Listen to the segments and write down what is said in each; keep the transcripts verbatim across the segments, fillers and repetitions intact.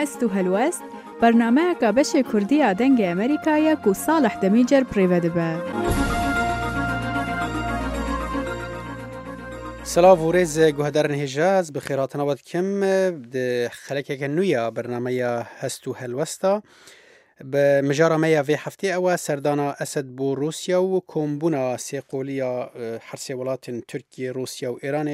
هست و هلوست برنامه که بش کردی آدنگ امریکایی که صالح دمیجر پریوده به. سلام و ریز گوهدارن هجاز بخیرات نواد کم ده خلکه که نویا برنامه هست و هلوستا به مجارمه وی هفته او سردانا اسد بو روسیا و کمبونا سیقولیا حرسی ولات ترکیه روسیا و ایران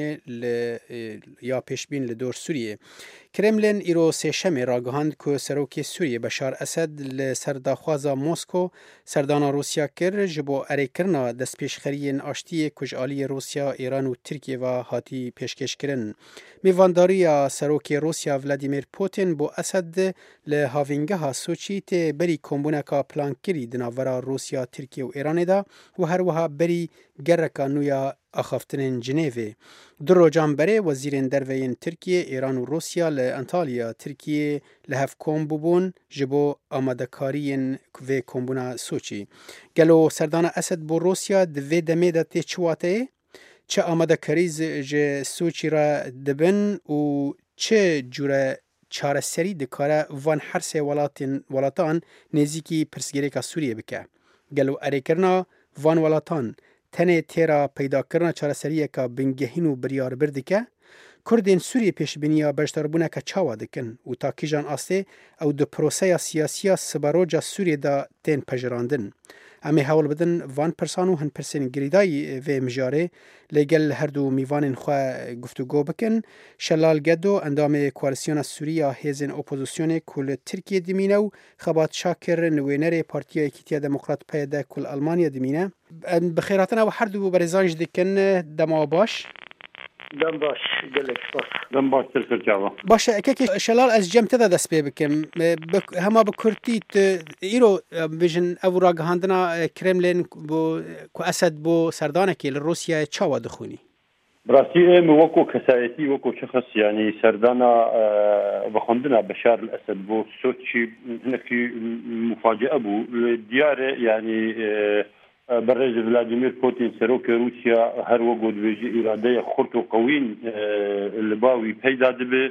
یا پیشبین لدور سوریه. کرملین ایرو سه شمی را گهاند که سروکی سوریه بشار اسد لسرداخوازا موسکو سردانا روسیا کر جبو اری کرنا دست پیشخرین آشتی کجالی روسیا ایران و ترکیه و هاتی پیشکش کرن. میوانداری سروکی روسیا ولادیمیر پوتین بو اسد لهاوینگه ها سوچی تی بری کمبونه کا پلان کری دناورا روسیا ترکیه و ایران دا و هر وها بری گرکا نویا اخافتنین جنیوه. در جان بره وزیرین دروین ترکیه ایران و روسیا لانتالیا ترکیه لهف کمبو بون جبو آمادکارین و کمبونا سوچی. گلو سردان اسد بو روسیا دوی دمه دا تی چواته؟ چه آمادکاریز جه سوچی را دبن و چه جوره چاره سری دکاره وان هر سه ولاتان نزیکی پرسگیری که سوریه بکه. گلو اری کرنا وان ولاتان تنه تیرا پیدا کرنا چاره سریه که بنگهین و بریار بردکه. کردین سوریه پیش بینیا بشتربونه که چاوا دکن و تا کیجان آسته او دو پروسه سیاسی سباروجا سوریه دا تین پجراندن. امی حول بدن وان پرسانو هن پرسین گریدای و مجاره لگل هر دو میوان خواه گفتگو بکن. شلال گدو اندام کوالسیون سوریا هیزن اپوزیسیون کل ترکیه دمینه و خبات شاکر نوینر پارتیا ایکیتیا دموکرات پیده کل آلمانیا دمینه. بخیراتنا و هر دو برزانج دکن دما باش. دم باش گلک باش دم باش ترکر جاوا باشه که شلال از جمع تدا دست پی بکم هما بکرتیت ایرو بیشن او را گهاندنا کرملین بو کو اسد بو سردانکی لروسیا چاوا دخونی براسي ام وكو كسايتي وكو شخص يعني سردانا بخندنا بشار الاسد بو سوتشي هناك مفاجاه بو ديار يعني برز فلاديمير بوتين سروك روسيا هر وقود بيجي إرادة خرط وقوين الباوي بيدا دبي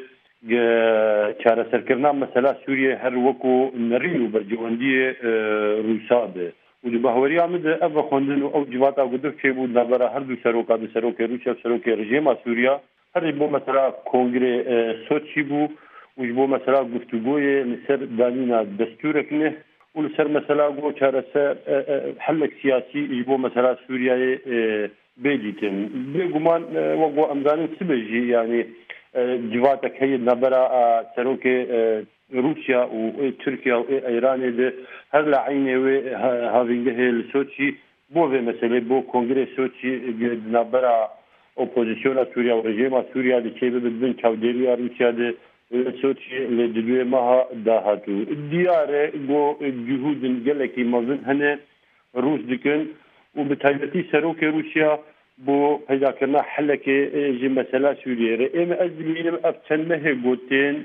كارا سركرنا مثلا سوريا هر وقو نرينو برجواندية روساد ودبهوري عمد أبا خوندنو أو جواتا قدر شيبو نبرا هر دو سروكا دو سروك روسيا سروك رجيما سوريا هر بو مثلا كونغري سوتشي بو وجبو مثلا قفتقوية لسر دانينا دستوركنه ولسر مثلا گو چارسه حلق سیاسی يجبو مثلا سوريا بيجيتن بيقومان وقو امزانين سبجي يعني جواتك هي نبرا سروك روسيا وتركيا وايران ده هر لعينه هافينجه السوتشي بو مثلا بو كونغرس سوتشي نبرا اوبوزيسيون سوريا ورجيم سوريا دي كيف بدن كاوديريا روسيا ده سوتشي لدوی ماه داهاتو دیاره گو جهودن گلکی مازن هنه روس دکن و بتایبتی سروک روسیا بو پیدا کرنا حلک جی مسئله سوریه ام از بینم ابتنمه گوتین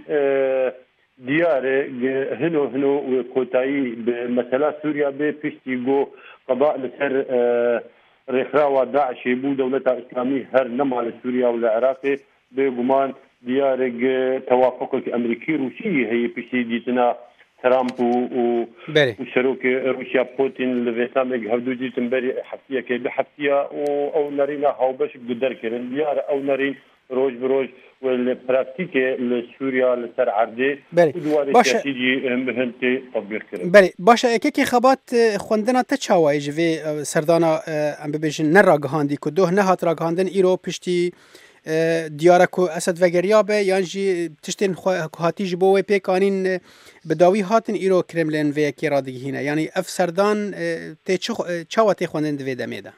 دیاره هنو هنو و کوتایی به مسئله سوریا به پشتی گو قضاء لسر رخراوة داعش بو دولة اسلامی هر نمال سوریا و العراق به گمان ديارك توافق امريكي روسي هي بيسي ديتنا ترامب و وشروك روسيا بوتين لفيتامك هردو ديتن بري حفتيه كي بحفتيه او نارينا هاو باش قدر كرن ديار او نارين روج بروج والبراكتيك لسوريا لسر عردي ودوار سياسي مهنتي تطبيق كرن بله باشا كيكي خبات خوندنا تشاوا يجي سردانا ام ببيجن نراغهاندي كدوه نهات راغهاندن ايرو پشتي دیاره کو اسد وگریا به یعنی تشتین هاتی جبوه پیکانین بداوی هاتن ایرو کرملین و یکی را دیگه هینه یعنی اف سردان تی چاوا تی خوندن دوی دمیده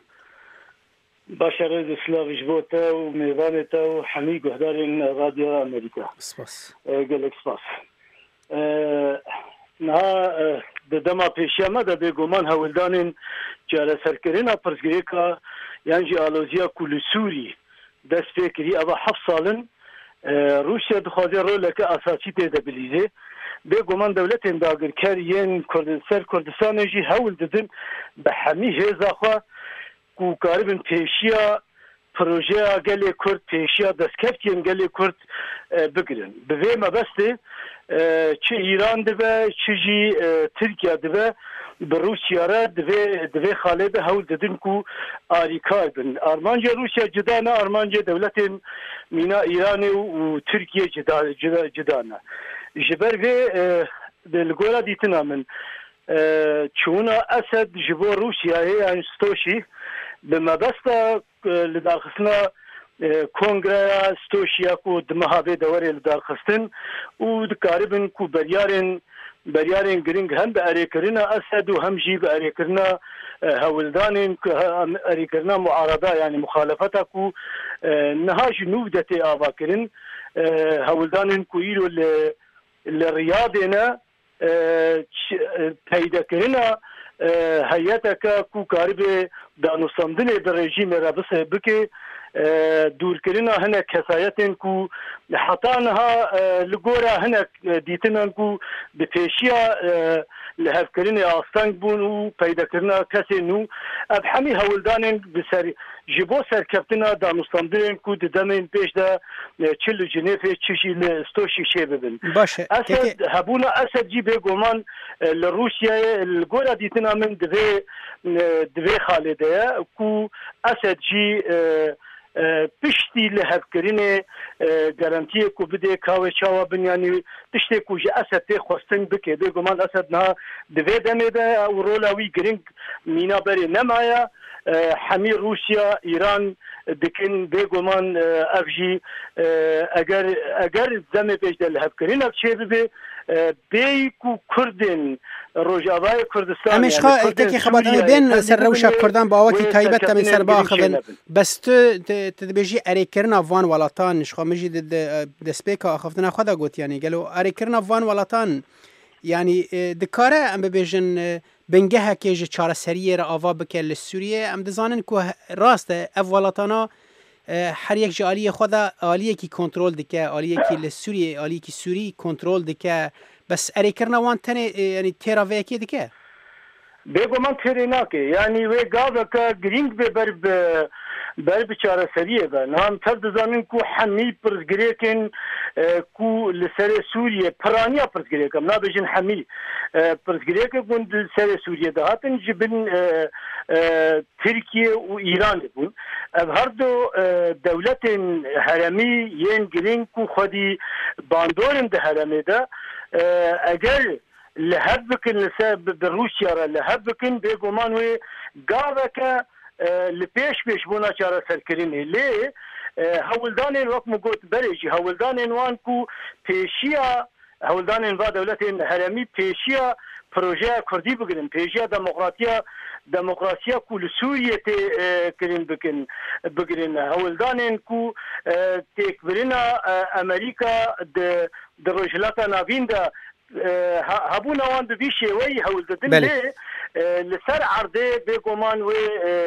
باشه رز اسلاوی جبوته و میوانته و حمی گهدارین رادیو امریکا سپاس گلک سپاس نه دما پیشیامه ده بگومان هولدانین جاره سرکرین پرسگری که یعنی آلوزیا کل سوری دست فکری اما هفت سالن روسیا دخوازی رولک اساسی تدبلیزه به گمان دولت انداگر کردن کردستان کردستان جی هول دادن به همه جزاخوا کو کاربن پیشیا پروژه گلی کرد پیشیا دستکفتین گلی کرد بگیرن به وی مبسته چه ایران دبه چه جی ترکیه دبه به روسیا را دوی دوی خالد هول ددن کو آریکار بن آرمانجا روسیا جدا نه آرمانجا دولت مینا ایران و ترکیه جدا جدا جدا نه جبر وی دلگورا دیتنا من چونا اسد جبو روسیا یعنی ستوشی به مبستا لداخسنا کنگره ستوشیا کو دمهابه دوره لداخستن و دکاربن کو بریارن بریارن گرینگ هم به اریکرنا اسد و هم جی به اریکرنا هولدانین اریکرنا معارضه یعنی مخالفتا کو نهاج نودت آواکرین هولدانین کو ایرو لریادنا پیدا کرنا هیئتک کو کارب دانوستاندن به رژیم رابطه بکه دور کرنا هناك كسايتن كو حطانها لغورا هناك ديتنن كو بفيشيا لهف كرنا اصطنق بون و پیدا کرنا کسی نو اب حمی هولدانن بسر جبو سر کپتنا دا مستندرن کو ددمن پیش دا چلو جنیف چشی لستوشی شی ببن باشه اسد هبونا اسد جی بگومان لروسیا الگورا دیتنا من دوی دوی خالده کو اسد جی پشتی لحب کرینه گارانتیه کو بده کاوه چاوا بنیانی پشتی کو جه اسد تی خواستن بکه بگومان اسد نه دوی دمه ده و رولاوی گرینگ مینا بری نمایا حمی روسیا ایران دکن بگومان افجی اگر اگر دمه پیش ده لحب کرینه بچه ببه بی کو کردن روجاوای کردستان امیش خا تکی خبرنامه بین سر روشا کردان با وقتی تایبت تمی سر با خبن بس تو تدبیجی اریکرنا وان ولاتان نشخا مجی دسپیکا خفتنا خدا گوت یعنی گلو اریکرنا وان ولاتان یعنی دکاره ام ببیجن بنگه که جه چاره سریه را آوا بکه لسوریه ام دزانن که راست اف ولاتانا هر یک جا آلیه خدا آلیه کی کنترل دکه آلیه کی لسوریه آلیه کی سوری کنترل دکه بس اریکرنا وان تنه یعنی تیرا ویکی دکه بگو من تیری ناکه یعنی وی گاوه که گرینگ به بر بر بچاره سریه به نام تر دزانین کو حمی پرزگریکن کو لسر سوریه پرانیا پرزگریکم نا بجن حمی پرزگریکن کن لسر سوریه دهاتن جبن ترکیه و ایران بون هر دو دولت هرمی ین گرینگ کو خودی باندورن ده هرمی ده اگر لحب بکن لسبب روسیا را لحب بکن بگومان وی گاوه که لپیش پیش بونا چاره سرکرینه لی هولدانین وقت مگوت بریجی هولدانین وان کو پیشیا هولدانین و دولت هرمی پیشیا پروژه کردی بگیرن پیشیا دموکراتیا دموکراسیا کو لسوریه تی کرین بکن بگیرن هولدانین کو تکبرینا امریکا د روجلاتا ناوین دا هبونا وان ببی شوی هول ددن لی لسر عرضه بگومان و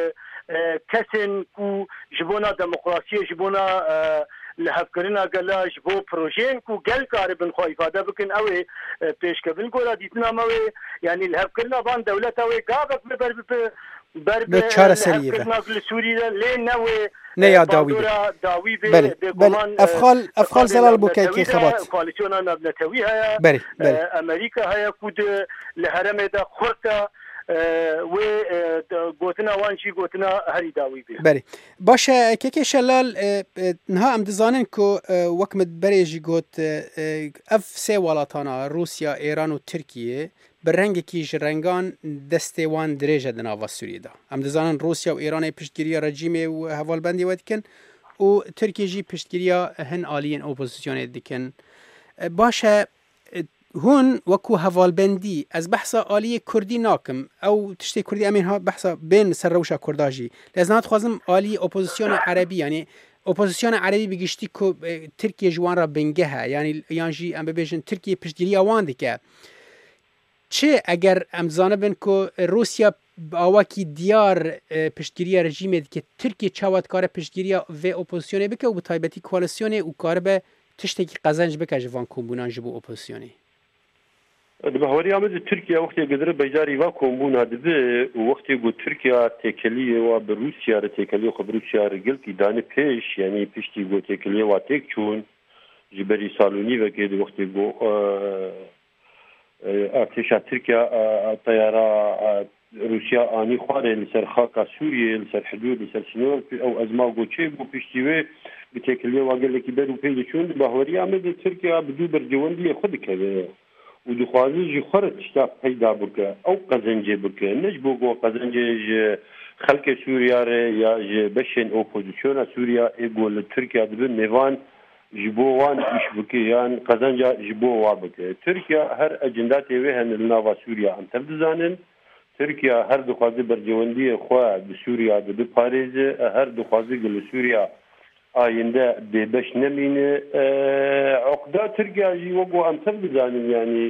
کسن کو جبونا دموکراسی جبونا لحب کرنا گلا جبو پروژین کو گل کار بن خو ifade بکن او پیش کبن گورا دیتنا مو یعنی لحب کرنا بان دولت او گابک بر بر به چاره سریه کرنا سوریه لی نو نه یا داوی بله بله افخال افخال زلال بوکی کی خبات کواليشن نبلتوی ها بله بله امریکا ها کود لهرم ده خورتا و گوتنا وانشی گوتنا هری داوی بی بله باشه که که شلال نها ام دزانن کو وکمت بریجی گوت اف سه ولاتانا روسیا ایران و ترکیه برنگ کیش رنگان دستوان درجه دناوا سوریه دا ام دزانن روسیا و ایران پشتگیری رژیم و حوالبندی ودکن و ترکیه جی پشتگیری هن آلین اپوزیسیون دکن باشه هون وكو هفالبندي از بحثا آلية كردي ناكم او تشتي كردي امين ها بحثا بين سروشا كرداجي لازم خوازم آلية اوبوزيسيون عربي يعني اوبوزيسيون عربي بيجشتي كو تركيا جوان را بنجها يعني يانجي ام ببيجن تركيا پشتگیری اوان دكه چه اگر ام زانبن كو روسيا باواكي ديار پشتگیری رژیم دكه تركيا چاوات كار پشتگیری و اوبوزيسيون بكه و بتايبتي كواليسيون و كار به تشتي قزنج بكه جوان كومبونان جبو اوبوزيسيوني بهوري عمد تركيا وقت قدر بجاري واكم بون هذا وقت يقول تركيا تكلية وبروسيا تكلية وبروسيا رجل كي داني بيش يعني بيش تيجو تكلية واتكشون جبري صالوني وكيد وقت يقول ارتش تركيا طيارة روسيا اني خواري لسر خاكا سوريا لسر حدود لسر سنور او ازما غوتشي بو بيشتيوي بتكلية وقال لك بدو بيشون بهوري عمد تركيا بدو برجوندي خد كذا ودخوازی جی خورد شتا پیدا بکه او قزنجه بکه نج بگو قزنجه خلق سوریا ره یا جی بشن اپوزیسیون سوریا ایگول ترکیه دبن نوان جبوان اش بکه یان قزنجه جبوا بکه ترکیه هر اجندات وی هن لناوا سوریا انتر دزانن ترکیه هر دخوازی برجوندی خو به سوریا د پاریز هر دخوازی گل سوریا آینده ببش نمینه عقده ترکیه جی وگو انتر بزانیم یعنی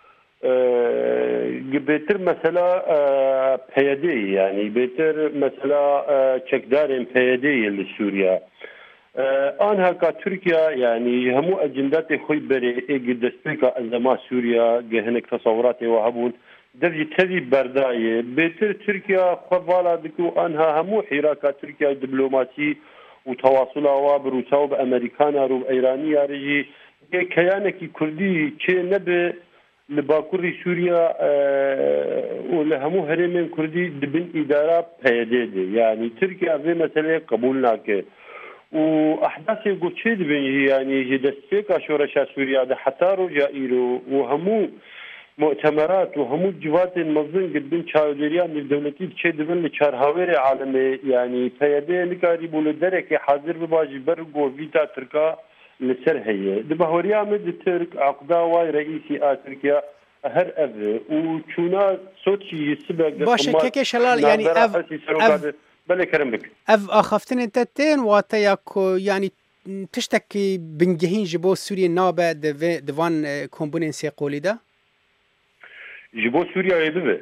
بهتر مثلا پیاده یعنی بهتر مثلا چکدار پیاده لسوریا آنها که ترکیه یعنی همو اجندات خوی بره ایگ دستپیکا ازما سوریا گهنک تصورات وهبون درجه تذی بردایه بهتر ترکیه خوالا دکو آنها همو حراکا ترکیه دیپلماسی وتواصل آوا بروسا و بأمریکانا رو ایرانی یارجی کیانکی کردی چه نبه لباکوری سوریا و لهمو هرمین کردی دبن اداره پیاده ده یعنی ترکیه به مسئله قبول ناکه و احداث گوچه دبن یعنی دستفیک شورش سوریا ده حتی رو جائیرو و همو مؤتمرات وهمو جوات منظم قدبن شاودريان للدولتي تشي دبن لشارهاوير عالمي يعني فيدي نكاري بولو درك حاضر بباجي برقو فيتا تركا لسر هي دبهوريا مد ترك عقدا واي رئيسي آ تركيا هر اف وشونا صوتشي يسبق باشا كيكي شلال يعني اف اف بلي كرم بك اف اخفتن انتتين واتياكو يعني تشتكي بنجهين جبو سوريا نابا دوان كومبونين سيقولي ده جبو سوريا يدبه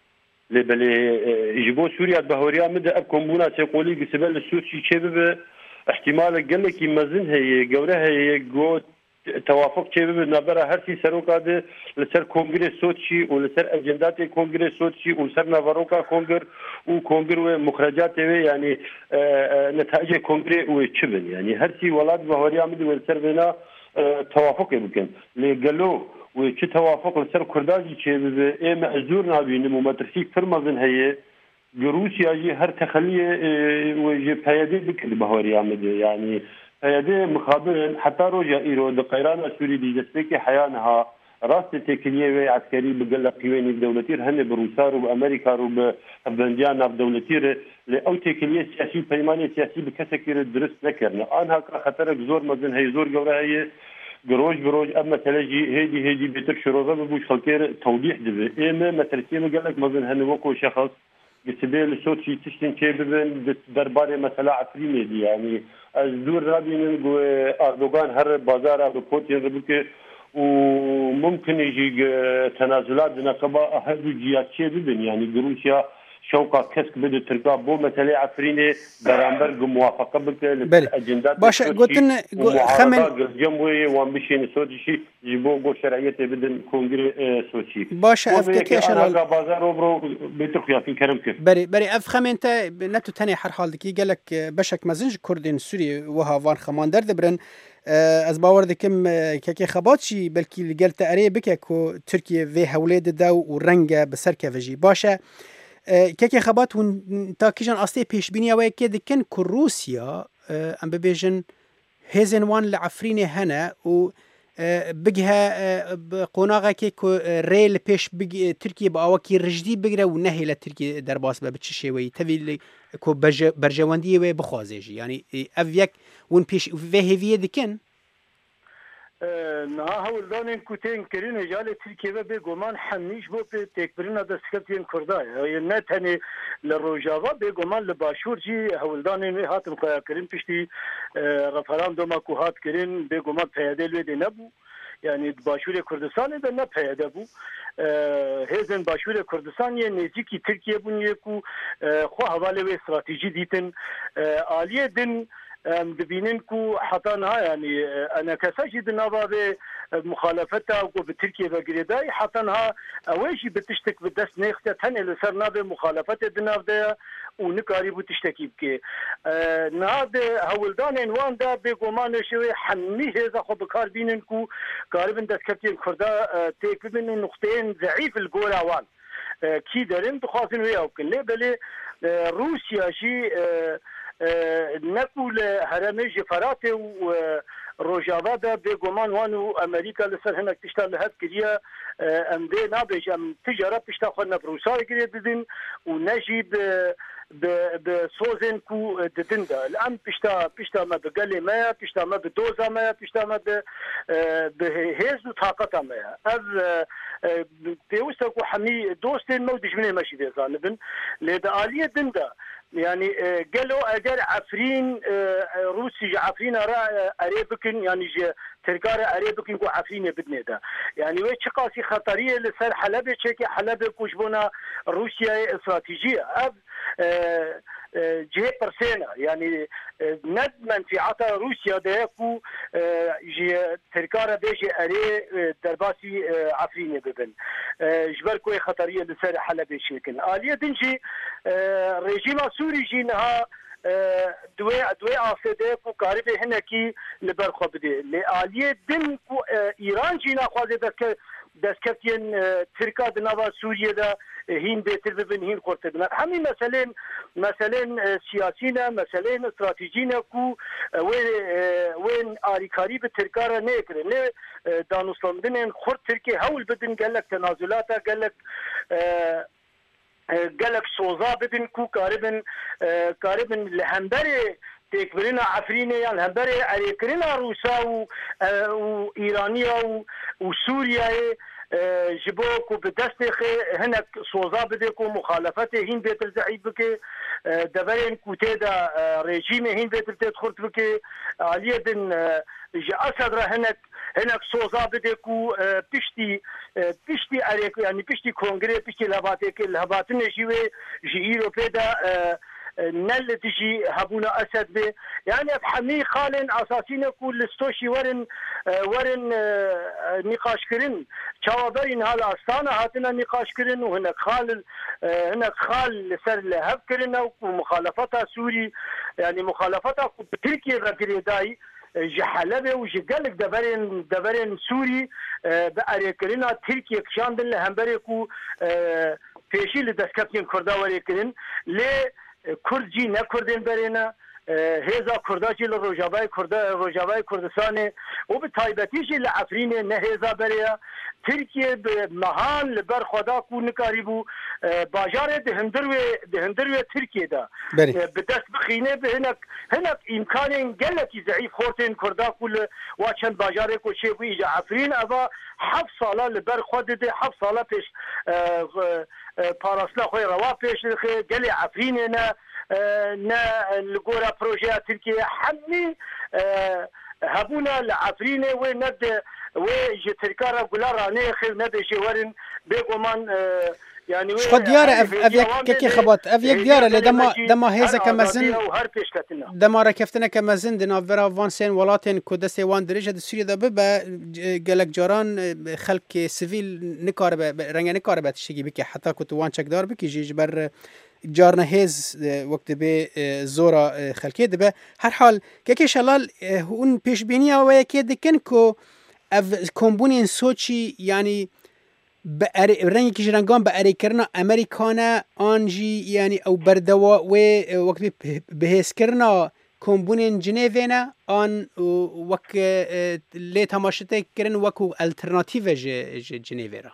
لبلي جبو سوريا بهوريا مد ابكم بونا تقولي قسبل السوسي شبه احتمال قال لك مزن هي جورها هي جو توافق شبه نبره هرسي سروكا لسر كونغرس سوتشي ولسر اجندات كونغرس سوتشي ولسر نافاروكا كونغر وكونغر ومخرجات يعني نتائج كونغرس وشبن يعني هرسي ولاد بهوريا مد ولسر بنا توافق يمكن لقالوا وچه توافق لسر کرداجی چه به ام ازور نبینیم و مدرسیک فرمازن هی روسیا جی هر تخلیه و جی پیاده بکر بهاری آمده یعنی پیاده مخابر حتی روجا ایرو دقیران سوری دی دستک حیانها راست تکنیه و عسکری بقل قوانی دولتی هن بروسا رو بامریکا رو بافغانستان ناب دولتی ل او تکنیه سیاسی پیمانی سیاسی بکسکر درست نکرنه آنها خطر زور مزن هی زور گوره هی جروج جروج اما تلاجي هيدي هيدي بيتر شروطه بوش خلكير توضيح دبي اما مثلتي ما قال لك مثلا هنوكو شخص بسبيل الصوت شي تشتن شي ببن درباري مثلا عفريني دي يعني الدور رابي من اردوغان هر بازار ابو بوتين ربك وممكن يجي تنازلات نقبه هذو جيات شي ببن يعني روسيا شوقا كسك بده تركا بو مثلا عفريني برامبر موافقه بالاجندات باشا قلتن خمن جنبوي وامبيشن سوتشي يبو بو شرعيه بدن كونغري سوتشي باشا افتكي شلال بازار وبرو بيترخيا في كرم كيف بري بري اف خمنت نتو تاني حر حالدكي قال لك بشك مزنج كردين سوري وها وان خماندر دبرن از باور دکم که خباتشی بلکی لگل تأریه بکه که ترکیه و هولید دو و رنگ بسر که وجی باشه که که خبات ون تا کیجان اصلی پیش بینی اوه که دکن که روسیا ام ببیجن هزن وان لعفرین هنه و بگه قناغه که که ریل پیش بگ ترکیه با اوه که رجدی بگره و نهی لترکیه در باس به بچه شوی توی که برجواندی و بخوازه جی یعنی او یک ون پیش و هیویه دکن نه هولدان کوتین کرین اجال ترکیه به گمان حمیش بو په تکبرنا د سکتین کردای نه تنی لروجاوا به گمان لباشور جی هولدان هاتم قیا کرین پشتی رفراندوم کو هات کرین به گمان پیاده لوی نبو yani Başure Kürdistan'ı da ne peyde bu. Hezen Başure Kürdistan ye neziki Türkiye bunye ku xo havale ve strateji ditin aliye din dibinin ku hatta na yani ana kasaji dinava ve مخالفته وبتركيا بقريداي حتى انها اويشي بتشتك بدس نيخته تنه لسر نابه مخالفته دنافده ونكاري بتشتكي بكي آه ناد هولدان انوان دا بيقومان شوي حمي هذا خو بكار بينكو قاربن دس كابتن كردا آه تيك بين نقطتين ضعيف الجول اوان آه كي دارين تخاصين ويا وكن ليه بلي آه روسيا شي آه آه نقول هرمي جفراته و روجاوا دا بيقومان وانو امريكا لسر هناك تشتغل هاد كريا ام دي نابج ام تجاره بتشتغل بروساي كريا ددن ونجيب بصوزن كو ددندا الان بيشتا بيشتا ما بقلي ما بيشتا ما بدوزا ما بيشتا ما بهيز وطاقة ما اذ بيوستا كو حمي دوستين مودش مني ماشي دي زانبن لدا آلية دندا يعني قالوا اگر عفرين روسي عفرين اريبكن يعني تركار اريبكن كو عفرين بدنا دا يعني ويش قاسي خطريه لسر حلب تشكي حلب كوشبونا روسيا استراتيجيه اب جهه برسينا يعني ند منفعه روسيا داكو جي تركار بيجي اري درباسي عفرين ببن جبر كوي خطريه لسر حلب شكل اليه دنجي ريجيم سوري جينها دوي دوي افده کو قارب هنکی لبر خبده لآلیه دن کو ایران جینا خوازه دست دستکتین ترکا دنوا سوریه دا هین بهتر ببین هین خورده بنا همین مثلا مثلا سیاسینا مثلا استراتیجینا کو وين آریکاری به ترکا را نکره نه دانستاندن خورد ترکیه هول بدن گلک تنازلاتا گلک قالك صوزا بدن كو قاربن قاربن لهمبري تكبرنا عفريني يعني لهمبري عليكرنا روسا وإيرانيا وسوريا جبوك بدستخ هناك صوزا بدكو مخالفته هين بيتر زعيب بك دبرين كوتيدا ريجيمي هين بيتر تدخل بك عليه دن أسد هناك هناك صوزا بدكو بشتي بشتي عليك يعني بشتي كونغري بشتي لباتك الهباتن جيوي جيرو بيدا نل تجي هبونا اسد به يعني افحمي خالن اساسين كل ستوشي ورن ورن نقاش كرن جوابين هلا استانا هاتنا نقاش كرن وهناك خال هناك خال سر لهب كرن ومخالفتها سوري يعني مخالفتها بتركيا رقريداي جحلبه وجقلك دبرين دبرين سوري بأريكرنا تركيا كشاندن لهمبريكو پیشی لدسکتین کردا وریکرین لی کردجی نکردین برینه هزا کرداجی لروجابای کردا روجابای کردستان و به تایبتیجی لعفرین نه هزا بریا ترکیه به مهان لبر خدا کو نکاریبو باجار دهندروی دهندروی ترکیه دا به دست بخینه به هناك هناك امکان گلتی ضعیف خورتین کردا کل واچند باجار کو شی بو عفرین اوا هفت ساله لبر خود ده هفت ساله پیش پاراسلا خوی روا پیش گلی عفرین نه نه لگورا پروژه ترکیه حمی هبونا العفرينه وند وجتركارا قلارا نيخ ند شورن بيقومان يعني شخد ديارة أف كيكي خبط أف يك ديارة لدما دما هذا كمزن دما ركفتنا كمزن دنا فرا فانسين ولاتين كودسي وان درجة السوريا ده ببا قالك جاران خلق سيفيل نكارب رنگ نكارب تشيكي بكي حتى كنت وان شك دار بكي جيج بر جارنا هز وقت به زورا خلقي دبا هر حال كيكي شلال هون پیش بینی و یکی دکن کو اف کمبونین سوچی یعنی رنگی که جرنگان به اری کرنا امریکانا آنجی یعنی او بردوا و وقت بهس کرنا کمبونین جنیوینا آن وقت لی تماشته کرن وکو الترناتیو جنیویرا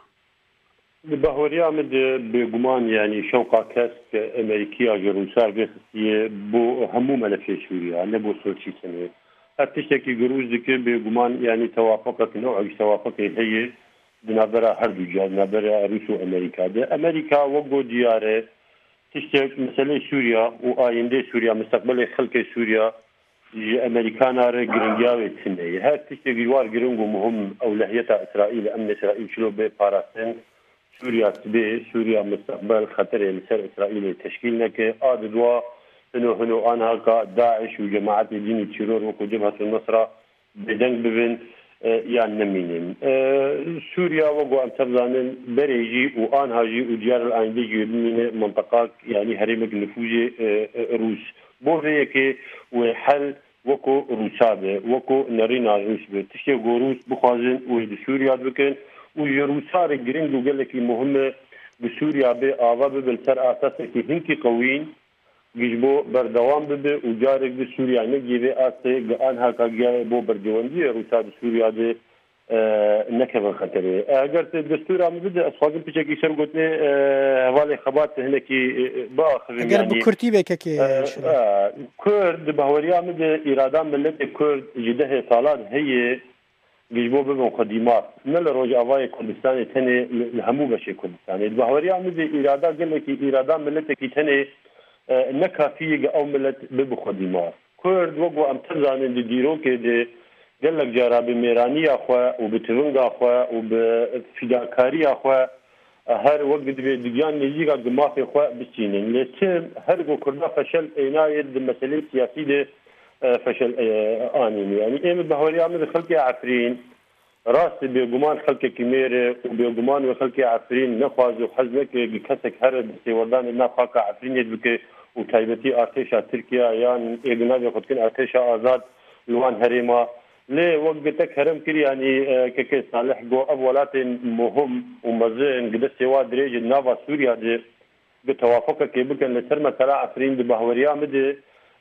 بهوري عمد بجمان يعني شوقا كاس أمريكية جروسار بيخسي بو همو ملفي سوريا نبو سوتشي سنة هتشتكي جروز ذكر بجمان يعني توافقك نوع توافق هي بنابرة هردو جاد نابرة روسو أمريكا ده أمريكا وقو ديارة تشتك مسألة سوريا وآيندة سوريا مستقبل خلق سوريا أمريكانا رجرنجاوي تسنة هات تشتكي جوار جرنجو مهم أولوية إسرائيل أمن إسرائيل شلو بباراسن سوريا تبي سوريا مستقبل خطر لسر إسرائيل تشكيل نك آدوا إنه هنو أنا كا داعش وجماعات الدين التيرور وكجبهة النصرة بدنك ببن یان نمینن سوریا وقو ام تبزانن بريجي وآنهاجي وديار الآيندي من منطقة يعني هرمك نفوذ روس بوفيك وحل وكو روسابه وكو نرينا روس به تشكي روس بخوازن وجد سوريا بكن ويروسار جرينج وقال لك مهمه بسوريا به آوا به بالسر اساس که هنکی قوین گیجبو بردوام به وجارك بسوريا نجيبه اسه آنها كاجا بو برجوندي روسا بسوريا ده نكبن خطره اگر دستور عم بده اسفاق بيجي شر قلتني حوالي خبات هناكي باخر يعني اگر بكرتي بك كي كرد بهوريا مده اراده ملت كرد جده سالات هي جيبو به مقدمات نل روج اوای کردستان تنه همو بشه کردستان بهوريا مده اراده قال لك اراده ملت كي تنه نكافيه او ملت بمقدمات كرد وقو ام تزان دي ديرو كده قال لك جارا بميراني اخوا وبترنغ اخوا وبفداكاري اخوا هر وقت ديان نيجا جماعه اخوا بسينين لكن هر جو كردا فشل عنايه بالمسائل السياسيه فشل اني يعني ام بهوري عمل خلق عفرين راس بجمان خلق كميره وبجمان خلق عفرين نخواز وحزنك كسك هر بسيوردان نافاق عفرين بك وتايبتي ارتشا تركيا يعني اجنبي قد كان ارتشا ازاد لوان هريما ليه وقتك هرم كري يعني كك صالح جو اولات مهم ومزين قد سوا درجه نافا سوريا دي بتوافق كيبك لسر مثلا عفرين بهوريا مد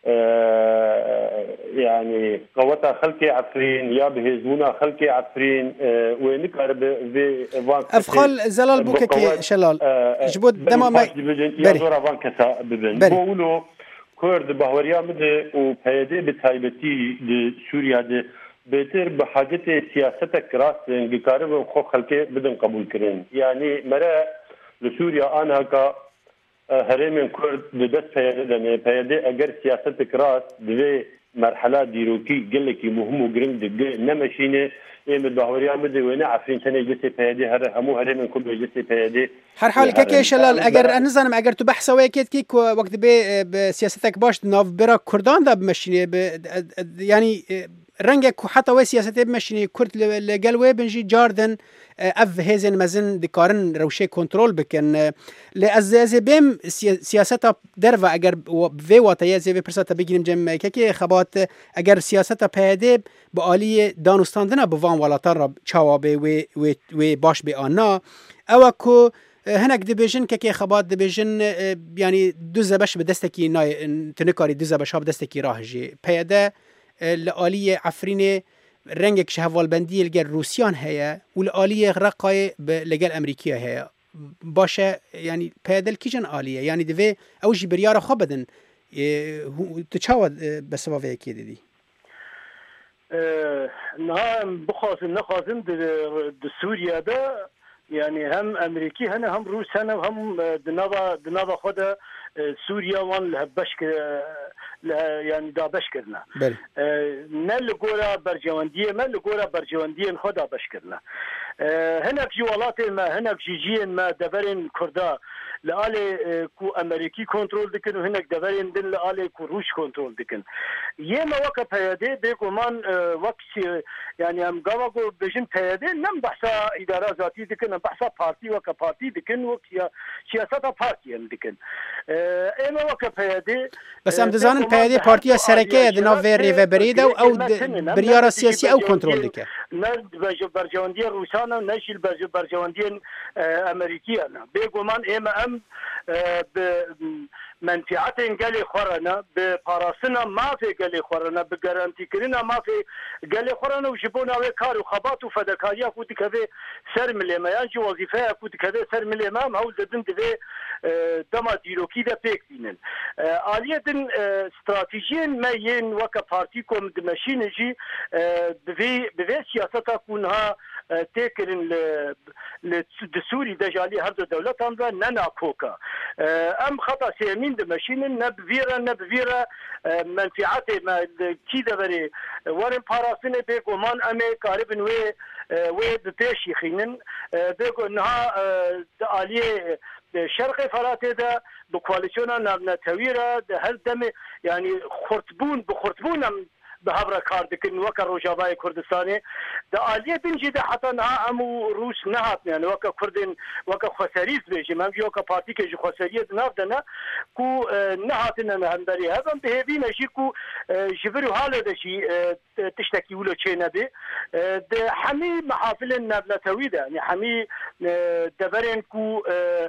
يعني قوتا خلقي عفرين يا بهزمونا خلقي عفرين وينكر في فان افخال زلال بوكك شلال جبود دما ما يا زورا فان كسا ببن بقولوا كرد بهوريا مد وبهدي بتايبتي دي سوريا دي بهتر بحاجة سياستك راس انقطارب وخو خلقه بدن قبول كرين يعني مرا لسوريا آنها كا هرمين كرد بدست پیاده پیاده اگر سیاستك راس دوی مرحله دیروکی گلکی مهم و گرنگ دگه نمشینه ایم دهوریا مده وینه عفرین تنه جسي پیاده هر همو هرمين كل جسي پیاده هر حال كي شلال اگر انزانم اگر تو بحث ويكيت كي وقت به سياستك باش ناف برا كردان دا بمشينه يعني رنگك حتى وي سياسته بمشينه كرد لقلوه بنجي جاردن اف هزن مزن دكارن روشي كنترول بكن لازازي بهم سياستا دروا اگر في واتايا زي برساتا بگيرم جم كي خبات اگر سياستا پهده بعالي دانستاندنا بوان ولاتا رب چاوابه و و باش به آنا او کو هناك دبيجن كي خبات دبيجن يعني دو زبش بدستكي ناي تنكاري دو زبش ها بدستكي راهجي پهده لآلية عفرينه رنگك شهوال بندی لگل روسیان هيا والآلية رقای لگل امریکیه هيا باشه يعني پیدل کیجن آلية يعني دوی اوجي بريار خواه بدن تچاوه بسبب اكي دي نعم بخاصم نخاصم دي سوريا ده يعني هم امريكي هنا هم روس هنا هم دنابا دنابا خدا سوريا وان لهبشك يعني دا بشكرنا نل قورا برجواندية ما لقورا برجواندية خدا بشكرنا هناك جوالات ما هناك جيجين ما دبرين كردا لآلي كو أمريكي كنترول دكن وهناك دبرين دن لآلي كو روش كنترول دكن يما وقت هيادي بيكو من وقت يعني هم قواقو بجن هيادي نم بحثا إدارة ذاتي دكن نم بحثا بارتي وقت بارتي دكن وقت سياسة بارتي هم دكن اما وقت هيادي بس هم دزانن هيادي بارتي سركية دنا في ريفا بريدة أو بريارة سياسي أو كنترول دكن نل برجواندية روسانا نجل برجواندية أمريكية بيكو من اما ام بمنفعتين قالي خورنا بباراسنا ما في قالي خورنا بجارانتي كرينا ما في قالي خورنا وجبونا وكار وخبات وفدكاريا كنت كذا سر ملي ما ينجي وظيفه كنت كذا سر ملي ما هو زدن دي دما ديروكي ده بيكتين آلية استراتيجيين ما ين وكا بارتيكم دمشينجي بفي بفي سياستا كونها تكرن لسوري دجالي هذا دولة تنظر ننا كوكا ام خطا سيمين دمشين نبفيرا نبفيرا منفعات ما كيدا بري ورن باراسين بيكو مان امي قاربن وي وي بيش خينن بيكو انها آلية شرق فراته ده بكواليسيونا نتويرا هل دم يعني خرطبون بخرطبون بهبره کار دکن وک روجاوای کردستانی د عالیه بنجی ده حتی نه امو روس نه هات یعنی وک کردن وک خسریز بیجی من جو که پارتی که جو خسریت ناف دنا کو نه هاتن نه همداری هذا بهوی نشی کو جبرو حاله دشی تشتكي ولا تشينا بي ده حمي محافل النبلتوي ده يعني حمي دبرن كو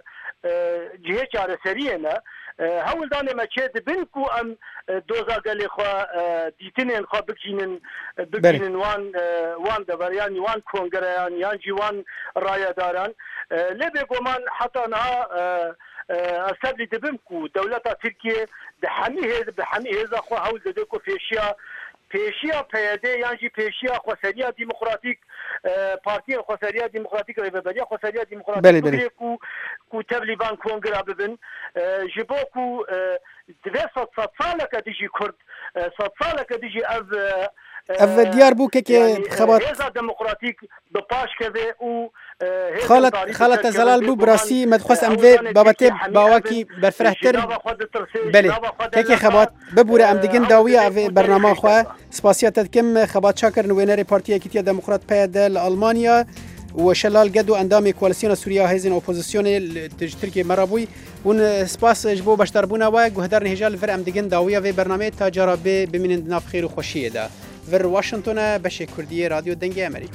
جهه چاره سرينا هول دانه ما تشد بنكو ام دوزا قال خو ديتنين خو بكينن بكينن وان وان دبر يعني وان كونغريان يعني وان رايا داران لبي قومان حتى انا استبلي دبنكو دولة تركيا ده حمي هذا بحمي هذا خو هول دكو في اشياء پیشیا پیاده یعنی پیشیا خسریه دموکراتیک پارتی خسریه دموکراتیک و ببریا خسریه دموکراتیک کو کو طالبان کنگره ببن جبو کو دویست سال که دیجی کرد سال که دیجی از اف دیار بو که خبر حزب دموکراتیک به پاش که او خالت خالت زلال بو براسی مدخوس ام وی بابته باواکی برفرهتر بله که خبات ببوره ام دیگن داویه اف برنامه خو سپاسیات کم خبات شاکر نوینر پارتی کیتی دموکرات پیادل آلمانیا و شلال گدو اندام کوالسیون سوریا هزین اپوزیسیون ترکیه مرابوی اون سپاس جبو بشتربونه و گهدار نهجال فر ام دیگن داویه و برنامه تجاربه بمینند ناف خیر و خوشیه ده ور واشنطن بشه کردی رادیو دنگ امریکا.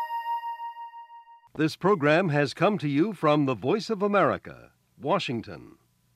This program has come to you from the Voice of America, Washington.